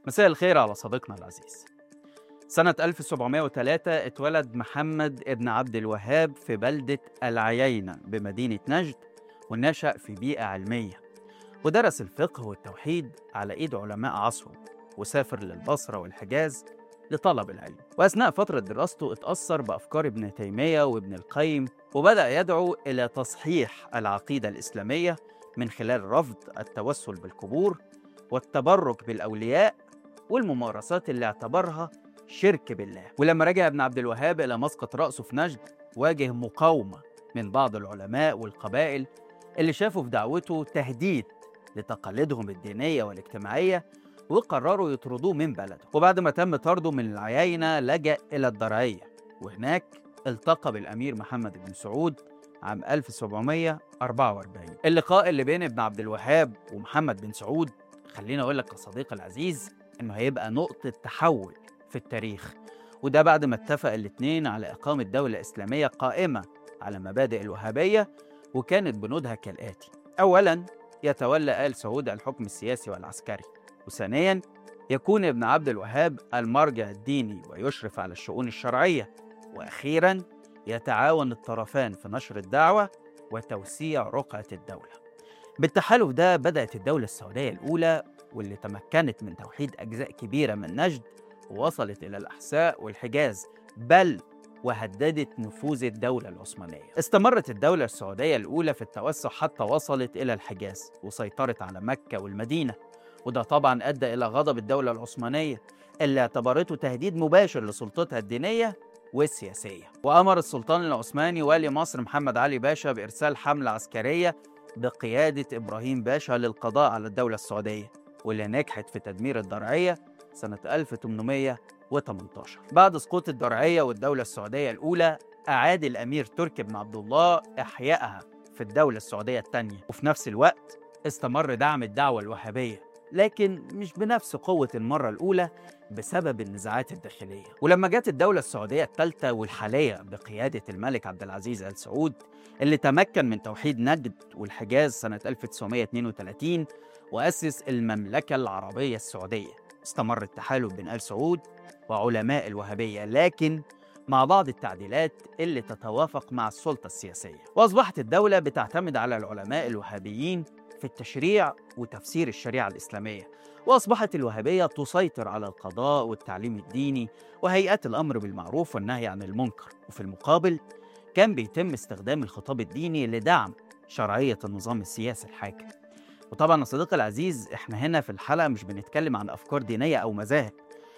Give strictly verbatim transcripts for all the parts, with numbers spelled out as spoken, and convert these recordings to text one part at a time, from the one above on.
مساء الخير على صديقنا العزيز. سنة ألف وسبعمائة وثلاثة اتولد محمد ابن عبد الوهاب في بلدة العيينة بمدينة نجد، ونشأ في بيئة علمية، ودرس الفقه والتوحيد على إيد علماء عصره، وسافر للبصرة والحجاز لطلب العلم. وأثناء فترة دراسته اتأثر بأفكار ابن تيمية وابن القيم، وبدأ يدعو إلى تصحيح العقيدة الإسلامية من خلال رفض التوسل بالقبور والتبرك بالأولياء والممارسات اللي اعتبرها شرك بالله. ولما رجع ابن عبد الوهاب إلى مسقط رأسه في نجد، واجه مقاومة من بعض العلماء والقبائل اللي شافوا في دعوته تهديد لتقاليدهم الدينية والاجتماعية، وقرروا يطردوه من بلده. وبعد ما تم طرده من العيينة لجأ إلى الدرعية، وهناك التقى بالأمير محمد بن سعود عام ألف وسبعمائة وأربعة وأربعين. اللقاء اللي بين ابن عبد الوهاب ومحمد بن سعود، خليني أقول لك يا صديقي العزيز، إنه هيبقى نقطة تحول في التاريخ، وده بعد ما اتفق الاثنين على إقامة دولة إسلامية قائمة على مبادئ الوهابية، وكانت بنودها كالآتي: أولاً، يتولى آل سعود الحكم السياسي والعسكري، وثانياً، يكون ابن عبد الوهاب المرجع الديني ويشرف على الشؤون الشرعية، وأخيراً، يتعاون الطرفان في نشر الدعوة وتوسيع رقعة الدولة. بالتحالف ده بدأت الدولة السعودية الأولى، واللي تمكنت من توحيد أجزاء كبيرة من نجد، ووصلت إلى الأحساء والحجاز، بل وهددت نفوذ الدولة العثمانية. استمرت الدولة السعودية الأولى في التوسع حتى وصلت إلى الحجاز، وسيطرت على مكة والمدينة، وده طبعا أدى إلى غضب الدولة العثمانية اللي اعتبرته تهديد مباشر لسلطتها الدينية والسياسية. وأمر السلطان العثماني والي مصر محمد علي باشا بإرسال حملة عسكرية بقيادة إبراهيم باشا للقضاء على الدولة السعودية، واللي نجحت في تدمير الدرعية سنة ألف وثمانمائة وثمانية عشر. بعد سقوط الدرعية والدولة السعودية الأولى، أعاد الأمير تركي بن عبد الله إحيائها في الدولة السعودية الثانية، وفي نفس الوقت استمر دعم الدعوة الوهابية، لكن مش بنفس قوة المرة الأولى بسبب النزاعات الداخلية. ولما جت الدولة السعودية الثالثة والحالية بقيادة الملك عبد العزيز آل سعود، اللي تمكن من توحيد نجد والحجاز سنة ألف وتسعمائة واثنين وثلاثين وأسس المملكة العربية السعودية، استمر التحالف بين آل سعود وعلماء الوهابية، لكن مع بعض التعديلات اللي تتوافق مع السلطة السياسية. وأصبحت الدولة بتعتمد على العلماء الوهابيين في التشريع وتفسير الشريعة الإسلامية، وأصبحت الوهابية تسيطر على القضاء والتعليم الديني وهيئات الأمر بالمعروف والنهي عن المنكر. وفي المقابل كان بيتم استخدام الخطاب الديني لدعم شرعية النظام السياسي الحاكم. وطبعا يا صديقي العزيز، احنا هنا في الحلقة مش بنتكلم عن أفكار دينية أو مذاهب،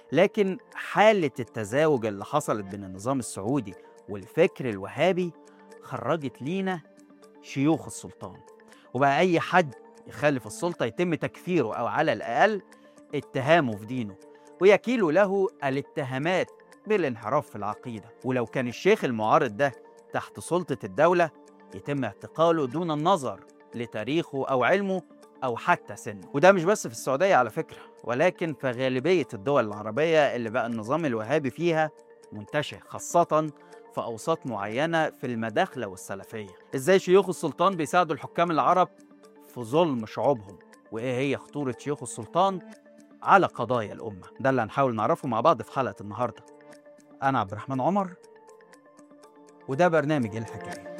لكن حالة التزاوج اللي حصلت بين النظام السعودي والفكر الوهابي خرجت لينا شيوخ السلطان، وبقى أي حد يخالف السلطة يتم تكفيره أو على الأقل اتهامه في دينه، ويكيل له الاتهامات بالانحراف في العقيدة. ولو كان الشيخ المعارض ده تحت سلطة الدولة، يتم اعتقاله دون النظر لتاريخه أو علمه أو حتى سنه. وده مش بس في السعودية على فكرة، ولكن في غالبية الدول العربية اللي بقى النظام الوهابي فيها منتشر، خاصة في أوساط معينة في المداخلة والسلفية. إزاي شيوخ السلطان بيساعدوا الحكام العرب في ظلم شعوبهم، وإيه هي خطورة شيوخ السلطان على قضايا الأمة؟ ده اللي هنحاول نعرفه مع بعض في حلقة النهاردة. أنا عبد الرحمن عمر، وده برنامج الحكاية.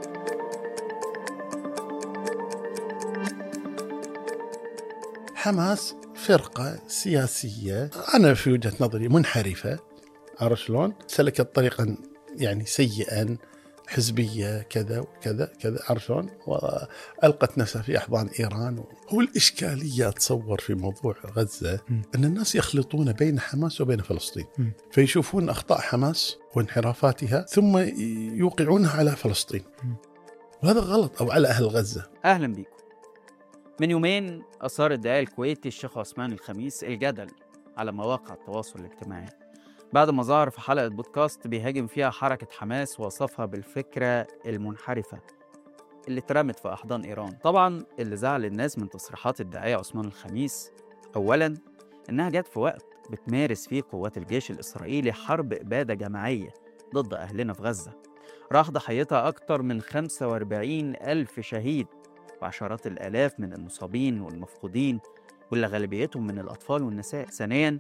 حماس فرقة سياسية أنا في وجهة نظري منحرفة، عرفت شلون؟ سلكت طريقا يعني سيئا، حزبية كذا وكذا كذا، عرفت شلون؟ وألقت نفسها في أحضان إيران. هو الإشكالية أتصور في موضوع غزة م. أن الناس يخلطون بين حماس وبين فلسطين، م. فيشوفون أخطاء حماس وانحرافاتها ثم يوقعونها على فلسطين، م. وهذا غلط، أو على أهل غزة. أهلا بيكم. من يومين أثار الداعية الكويتي الشيخ عثمان الخميس الجدل على مواقع التواصل الاجتماعي بعد ما ظهر في حلقة بودكاست بيهاجم فيها حركة حماس ووصفها بالفكرة المنحرفة اللي اترمت في أحضان إيران. طبعا اللي زعل الناس من تصريحات الداعية عثمان الخميس أولا إنها جت في وقت بتمارس فيه قوات الجيش الإسرائيلي حرب إبادة جماعية ضد أهلنا في غزة، راح ضحيتها أكتر من خمسة وأربعين ألف شهيد وعشرات الآلاف من المصابين والمفقودين واللي غالبيتهم من الأطفال والنساء. ثانياً،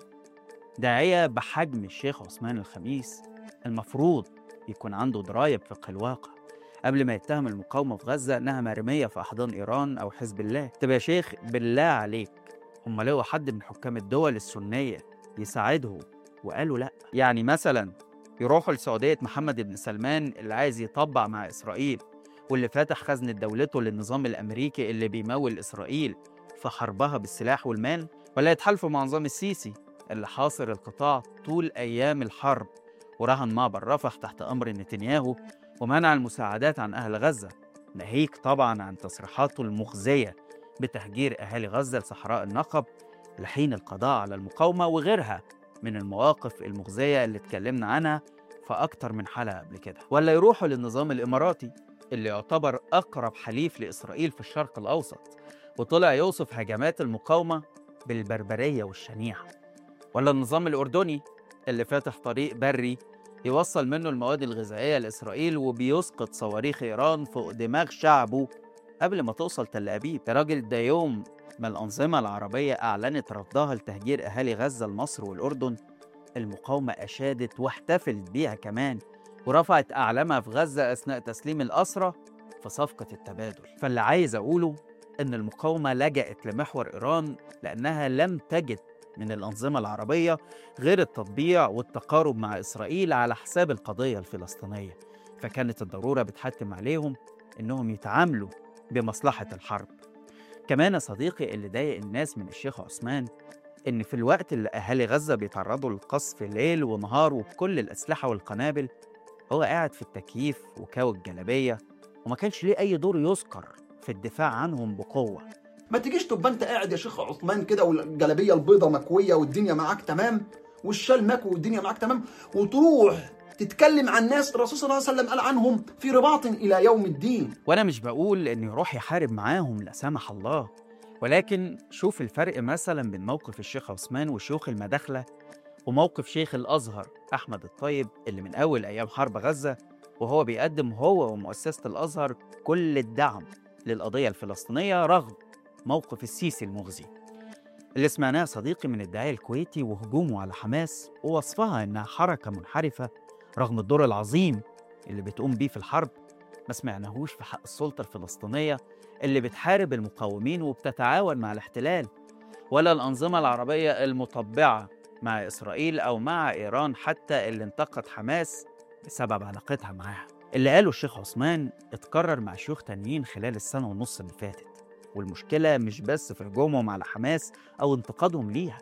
داعية بحجم الشيخ عثمان الخميس المفروض يكون عنده دراية بفقه الواقع قبل ما يتهم المقاومة في غزة إنها مرمية في أحضان إيران أو حزب الله. طب يا شيخ بالله عليك، هم لقوا حد من حكام الدول السنية يساعدهم وقالوا لأ؟ يعني مثلا يروحوا لسعودية محمد بن سلمان اللي عايز يطبع مع إسرائيل واللي فاتح خزنة دولته للنظام الأمريكي اللي بيمول إسرائيل في حربها بالسلاح والمال؟ ولا يتحالفوا مع نظام السيسي اللي حاصر القطاع طول أيام الحرب ورهن معبر رفح تحت أمر نتنياهو ومنع المساعدات عن أهل غزة، ناهيك طبعا عن تصريحاته المخزية بتهجير أهالي غزة لصحراء النقب لحين القضاء على المقاومة وغيرها من المواقف المخزية اللي اتكلمنا عنها في أكتر من حلقة قبل كده؟ ولا يروحوا للنظام الإماراتي اللي يعتبر أقرب حليف لإسرائيل في الشرق الأوسط وطلع يوصف هجمات المقاومة بالبربرية والشنيعة؟ ولا النظام الأردني اللي فاتح طريق بري يوصل منه المواد الغذائية لإسرائيل وبيسقط صواريخ إيران فوق دماغ شعبه قبل ما توصل تل أبيب؟ يا راجل ده يوم ما الأنظمة العربية أعلنت رفضها لتهجير أهالي غزة لمصر والأردن، المقاومة أشادت واحتفلت بيها كمان ورفعت أعلامها في غزة أثناء تسليم الأسرى في صفقة التبادل. فاللي عايز أقوله إن المقاومة لجأت لمحور إيران لأنها لم تجد من الأنظمة العربية غير التطبيع والتقارب مع إسرائيل على حساب القضية الفلسطينية، فكانت الضرورة بتحتم عليهم إنهم يتعاملوا بمصلحة الحرب. كمان يا صديقي، اللي ضايق الناس من الشيخ عثمان إن في الوقت اللي أهالي غزة بيتعرضوا للقصف ليل ونهار وبكل الأسلحة والقنابل هو قاعد في التكييف وكاوي الجلابية وما كانش ليه أي دور يذكر في الدفاع عنهم بقوة. ما تجيش تبقى انت قاعد يا شيخ عثمان كده والجلابيه البيضه مكويه والدنيا معاك تمام والشال مكوي والدنيا معاك تمام وتروح تتكلم عن ناس الرسول صلى الله عليه وسلم قال عنهم في رباط الى يوم الدين. وانا مش بقول انه يروح يحارب معاهم لا سمح الله، ولكن شوف الفرق مثلا بين موقف الشيخ عثمان وشيوخ المداخله وموقف شيخ الازهر احمد الطيب اللي من اول ايام حرب غزه وهو بيقدم هو ومؤسسه الازهر كل الدعم للقضيه الفلسطينيه رغم موقف السيسي المغزي اللي سمعناه صديقي من الداعية الكويتي وهجومه على حماس ووصفها إنها حركة منحرفة رغم الدور العظيم اللي بتقوم بيه في الحرب. ما سمعناهوش في حق السلطة الفلسطينية اللي بتحارب المقاومين وبتتعاون مع الاحتلال، ولا الأنظمة العربية المطبعة مع إسرائيل أو مع إيران حتى اللي انتقد حماس بسبب علاقتها معاها. اللي قاله الشيخ عثمان اتكرر مع شيوخ تانيين خلال السنة ونص اللي فاتت، والمشكلة مش بس في هجومهم على حماس أو انتقادهم ليها،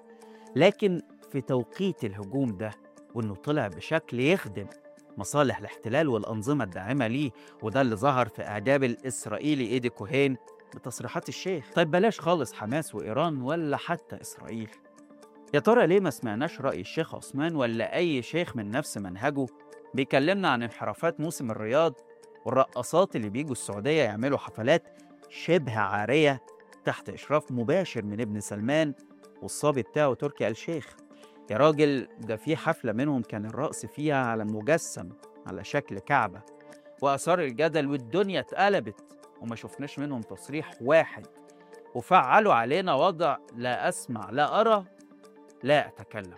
لكن في توقيت الهجوم ده وإنه طلع بشكل يخدم مصالح الاحتلال والأنظمة الداعمة ليه، وده اللي ظهر في إعجاب الإسرائيلي إيدي كوهين بتصريحات الشيخ. طيب بلاش خالص حماس وإيران ولا حتى إسرائيل، يا ترى ليه ما سمعناش رأي الشيخ عثمان ولا أي شيخ من نفس منهجه بيكلمنا عن انحرافات موسم الرياض والرقصات اللي بيجوا السعودية يعملوا حفلات شبه عارية تحت إشراف مباشر من ابن سلمان والصبي بتاعه تركي آل الشيخ؟ يا راجل ده في حفلة منهم كان الرقص فيها على مجسم على شكل كعبة وأثار الجدل والدنيا اتقلبت وما شفناش منهم تصريح واحد، وفعلوا علينا وضع لا أسمع لا أرى لا أتكلم.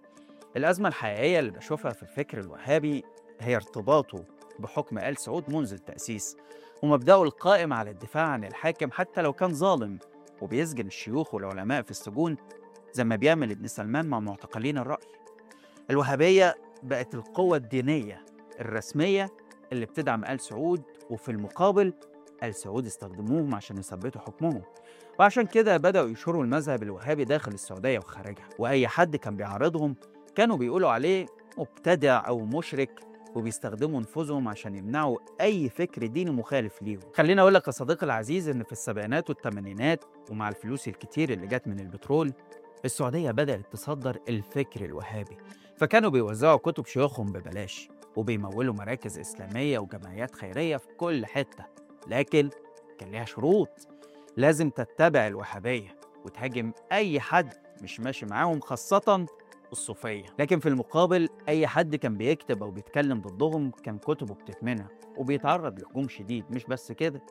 الأزمة الحقيقية اللي بشوفها في الفكر الوهابي هي ارتباطه بحكم آل سعود منذ التأسيس ومبدأه القائم على الدفاع عن الحاكم حتى لو كان ظالم وبيسجن الشيوخ والعلماء في السجون زي ما بيعمل ابن سلمان مع معتقلين الرأي. الوهابية بقت القوة الدينية الرسمية اللي بتدعم آل سعود، وفي المقابل آل سعود استخدموهم عشان يثبتوا حكمهم، وعشان كده بدأوا يشوروا المذهب الوهابي داخل السعودية وخارجها، وأي حد كان بيعارضهم كانوا بيقولوا عليه مبتدع أو مشرك وبيستخدموا نفوذهم عشان يمنعوا أي فكر ديني مخالف ليهم. خليني أقول لك يا صديقي العزيز إن في السبعينات والثمانينات ومع الفلوس الكتير اللي جت من البترول السعودية بدأت تصدر الفكر الوهابي، فكانوا بيوزعوا كتب شيوخهم ببلاش وبيمولوا مراكز إسلامية وجمعيات خيرية في كل حتة، لكن كان ليها شروط، لازم تتبع الوهابية وتهاجم أي حد مش ماشي معاهم خاصة الصوفية. لكن في المقابل أي حد كان بيكتب أو بيتكلم ضدهم كان كتبه بتتمنع وبيتعرض لهجوم شديد. مش بس كده،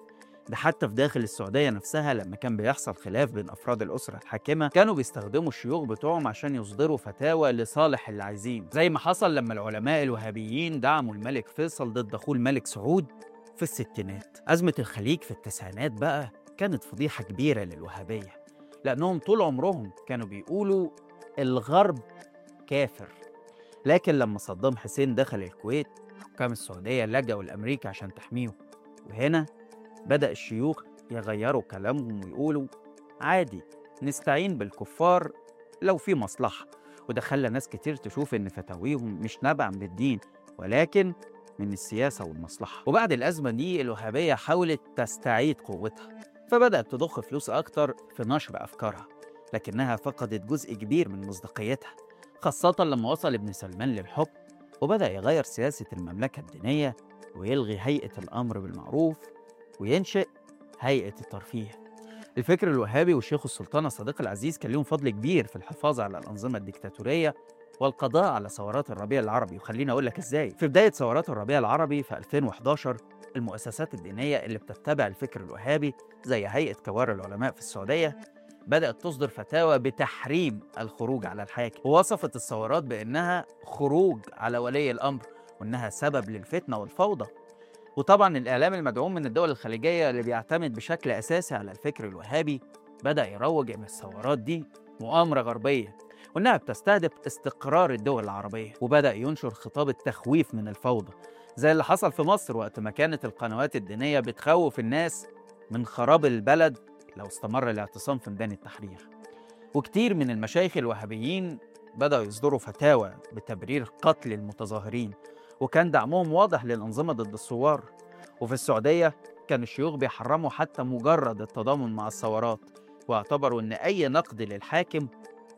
ده حتى في داخل السعودية نفسها لما كان بيحصل خلاف بين أفراد الأسرة الحاكمة كانوا بيستخدموا الشيوخ بتوعهم عشان يصدروا فتاوى لصالح اللي عايزين، زي ما حصل لما العلماء الوهابيين دعموا الملك فيصل ضد أخوه الملك سعود في الستينات. أزمة الخليج في التسعينات بقى كانت فضيحة كبيرة للوهابية، لأنهم طول عمرهم كانوا بيقولوا الغرب كافر، لكن لما صدام حسين دخل الكويت حكام السعودية لجأوا لأمريكا عشان تحميهم، وهنا بدأ الشيوخ يغيروا كلامهم ويقولوا عادي نستعين بالكفار لو في مصلحة، وده خلى ناس كتير تشوف إن فتاويهم مش نابعة من الدين ولكن من السياسة والمصلحة. وبعد الأزمة دي الوهابية حاولت تستعيد قوتها، فبدأت تضخ فلوس أكتر في نشر أفكارها، لكنها فقدت جزء كبير من مصداقيتها، خاصة لما وصل ابن سلمان للحكم وبدأ يغير سياسة المملكة الدينية ويلغي هيئة الأمر بالمعروف وينشئ هيئة الترفيه. الفكر الوهابي والشيخ السلطان الصديق العزيز كان لهم فضل كبير في الحفاظ على الأنظمة الديكتاتورية والقضاء على ثورات الربيع العربي، وخليني أقول لك إزاي. في بداية ثورات الربيع العربي في ألفين وإحداشر المؤسسات الدينية اللي بتتبع الفكر الوهابي زي هيئة كبار العلماء في السعودية بدأت تصدر فتاوى بتحريم الخروج على الحاكم، ووصفت الثورات بأنها خروج على ولي الأمر وأنها سبب للفتنة والفوضى. وطبعا الإعلام المدعوم من الدول الخليجية اللي بيعتمد بشكل أساسي على الفكر الوهابي بدأ يروج إن الثورات دي مؤامرة غربية وإنها بتستهدف استقرار الدول العربية، وبدأ ينشر خطاب التخويف من الفوضى زي اللي حصل في مصر وقت ما كانت القنوات الدينية بتخوف الناس من خراب البلد لو استمر الاعتصام في ميدان التحرير. وكتير من المشايخ الوهابيين بدأوا يصدروا فتاوى بتبرير قتل المتظاهرين، وكان دعمهم واضح للأنظمة ضد الثوار. وفي السعودية كان الشيوخ بيحرموا حتى مجرد التضامن مع الثورات، واعتبروا إن أي نقد للحاكم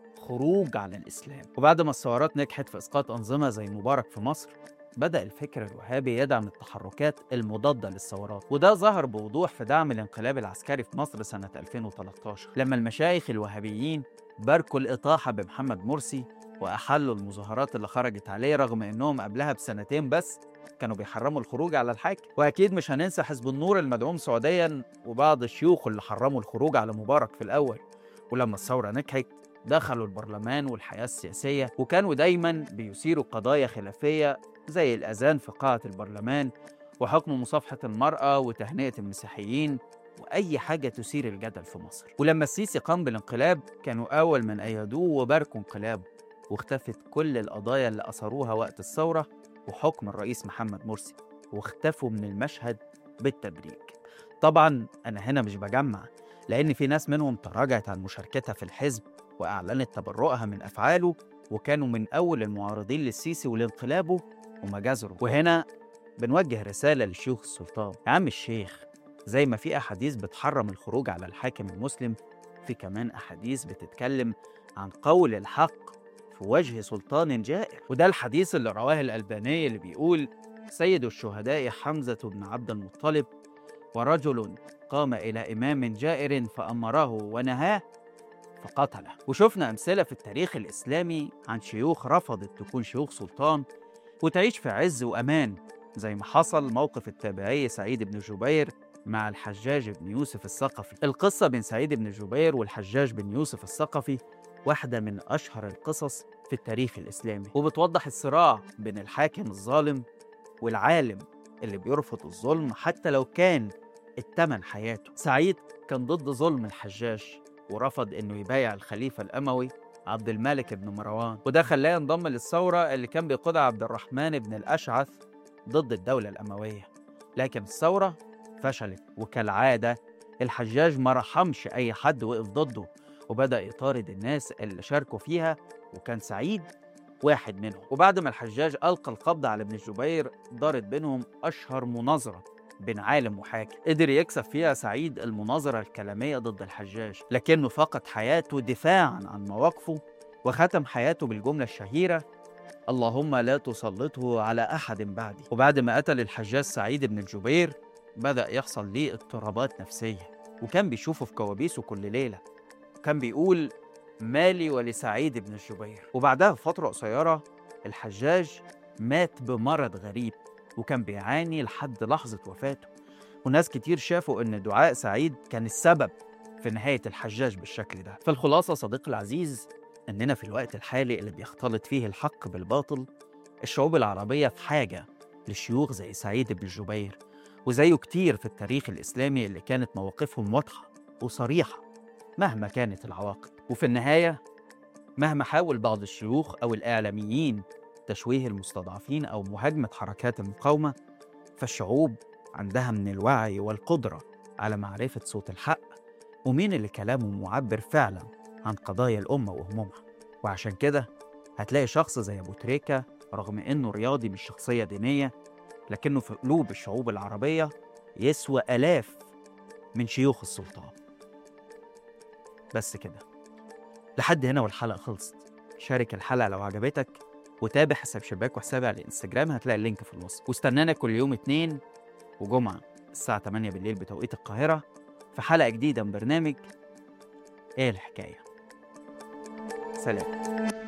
خروج على الإسلام. وبعد ما الثورات نجحت في إسقاط أنظمة زي مبارك في مصر بدأ الفكر الوهابي يدعم التحركات المضادة للثورات، وده ظهر بوضوح في دعم الانقلاب العسكري في مصر سنة ألفين وثلاثة عشر لما المشايخ الوهابيين باركوا الإطاحة بمحمد مرسي وأحلوا المظاهرات اللي خرجت عليه، رغم إنهم قبلها بسنتين بس كانوا بيحرموا الخروج على الحاكم. وأكيد مش هننسى حزب النور المدعوم سعوديا وبعض الشيوخ اللي حرموا الخروج على مبارك في الأول، ولما الثورة نجحت دخلوا البرلمان والحياة السياسية، وكانوا دايما بيثيروا قضايا خلافية زي الأذان في قاعة البرلمان وحكم مصافحة المرأة وتهنئة المسيحيين وأي حاجة تثير الجدل في مصر. ولما السيسي قام بالانقلاب كانوا أول من أيدوه وباركوا انقلابه، واختفت كل القضايا اللي أثروها وقت الثورة وحكم الرئيس محمد مرسي، واختفوا من المشهد بالتدريج. طبعا أنا هنا مش بجمع، لأن في ناس منهم تراجعت عن مشاركتها في الحزب وأعلنت تبرؤها من أفعاله، وكانوا من أول المعارضين للسيسي ولانقلابه ومجازره. وهنا بنوجه رسالة للشيوخ السلطان: يا عم الشيخ، زي ما في أحاديث بتحرم الخروج على الحاكم المسلم، في كمان أحاديث بتتكلم عن قول الحق في وجه سلطان جائر. وده الحديث اللي رواه الألباني اللي بيقول: سيد الشهداء حمزة بن عبد المطلب ورجل قام إلى إمام جائر فأمره ونهاه فقتله. وشفنا أمثلة في التاريخ الإسلامي عن شيوخ رفضت تكون شيوخ سلطان وتعيش في عز وأمان، زي ما حصل موقف التابعي سعيد بن جبير مع الحجاج بن يوسف الثقفي. القصة بين سعيد بن جبير والحجاج بن يوسف الثقفي واحدة من أشهر القصص في التاريخ الإسلامي، وبتوضح الصراع بين الحاكم الظالم والعالم اللي بيرفض الظلم حتى لو كان التمن حياته. سعيد كان ضد ظلم الحجاج ورفض إنه يبايع الخليفة الأموي عبد الملك بن مروان، وده خلاه ينضم للثورة اللي كان بيقودها عبد الرحمن بن الأشعث ضد الدولة الأموية. لكن الثورة فشلت، وكالعادة الحجاج ما رحمش أي حد وقف ضده وبدأ يطارد الناس اللي شاركوا فيها، وكان سعيد واحد منهم. وبعد ما الحجاج ألقى القبض على ابن الجبير دارت بينهم أشهر مناظرة بين عالم وحاكم، قدر يكسب فيها سعيد المناظرة الكلامية ضد الحجاج، لكنه فقد حياته دفاعاً عن مواقفه، وختم حياته بالجملة الشهيرة: اللهم لا تسلطه على أحد بعدي. وبعد ما قتل الحجاج سعيد بن الجبير بدأ يحصل ليه اضطرابات نفسية، وكان بيشوفه في كوابيسه كل ليلة، كان بيقول: مالي ولسعيد بن الجبير. وبعدها بفترة قصيرة الحجاج مات بمرض غريب، وكان بيعاني لحد لحظة وفاته. وناس كتير شافوا إن دعاء سعيد كان السبب في نهاية الحجاج بالشكل ده. فالخلاصة صديقي العزيز إننا في الوقت الحالي اللي بيختلط فيه الحق بالباطل، الشعوب العربية في حاجة لشيوخ زي سعيد بن جبير وزيه كتير في التاريخ الإسلامي اللي كانت مواقفهم واضحة وصريحة مهما كانت العواقب. وفي النهاية مهما حاول بعض الشيوخ أو الإعلاميين تشويه المستضعفين أو مهاجمة حركات المقاومة، فالشعوب عندها من الوعي والقدرة على معرفة صوت الحق ومين اللي كلامه معبر فعلا عن قضايا الأمة وهمومها. وعشان كده هتلاقي شخص زي أبو تريكة رغم إنه رياضي مش شخصية دينية، لكنه في قلوب الشعوب العربية يسوى آلاف من شيوخ السلطان. بس كده، لحد هنا والحلقة خلصت. شارك الحلقة لو عجبتك، وتابع حساب شباك وحسابي على الانستجرام، هتلاقي اللينك في الوصف. واستنانا كل يوم اتنين وجمعة الساعة تمانية بالليل بتوقيت القاهرة في حلقة جديدة من برنامج ايه الحكاية. سلام.